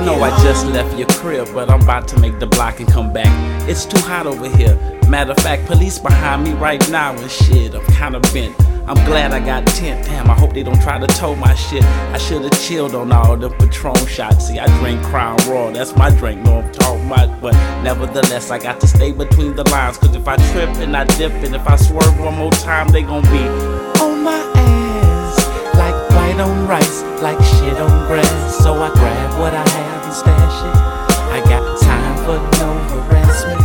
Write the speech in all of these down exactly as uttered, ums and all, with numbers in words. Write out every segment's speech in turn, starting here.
know I just left your crib, but I'm about to make the block and come back. It's too hot over here. Matter of fact, police behind me right now and shit, I'm kinda bent. I'm glad I got tent. Damn, I hope they don't try to tow my shit. I should've chilled on all the Patron shots. See, I drink Crown Royal, that's my drink, know what I'm talking about. But nevertheless, I got to stay between the lines, cause if I trip and I dip and if I swerve one more time, they gon' be on my ass, like white on rice, like shit on grass. So I grab what I have and stash it. I got time for no harassment.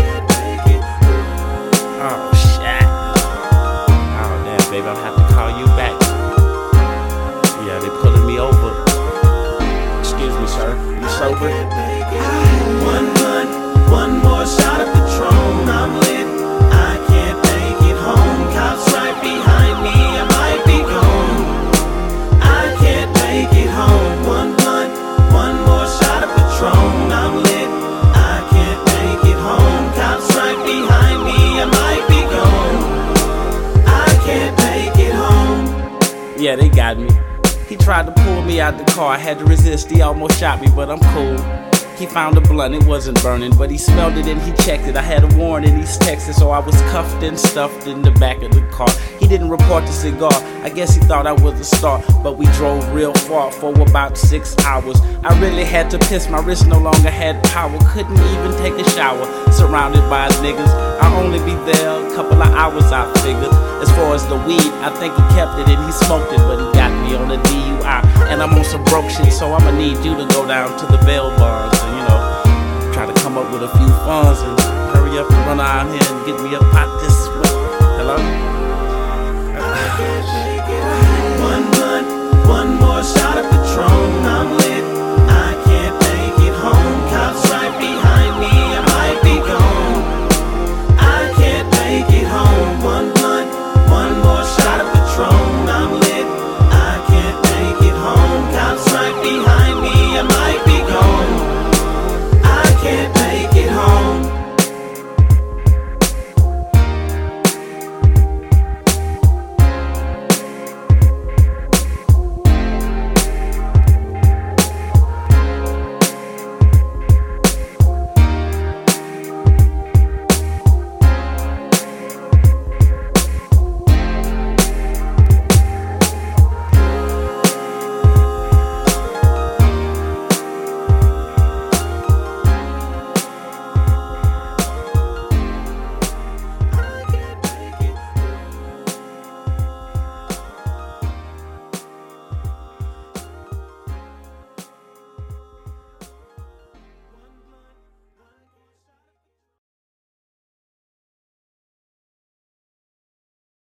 Oh shit. Oh damn, baby, I'll have to call you back. Yeah, they pulling me over. Excuse me, sir. You sober? One blunt, one more shot of Patron. I'm lit. I can't make it home. Cops right behind me. I might be gone. I can't make it home. One blunt, one more shot of Patron. I'm lit. I can't make it home. Cops right behind me. I might be gone. I can't make it home. Yeah, they got me. He tried to pull me out the car. I had to resist. He almost shot me, but I'm cool. He found a blunt, it wasn't burning, but he smelled it and he checked it. I had a warrant in East Texas, so I was cuffed and stuffed in the back of the car. He didn't report the cigar, I guess he thought I was a star, but we drove real far for about six hours. I really had to piss, my wrist no longer had power, couldn't even take a shower. Surrounded by niggas, I'll only be there a couple of hours, I figured. As far as the weed, I think he kept it and he smoked it, but he got me on a D U I. And I'm on some broke shit, so I'ma need you to go down to the bail bonds and, you know, try to come up with a few funds and hurry up and run out here and get me a pot this way. Hello?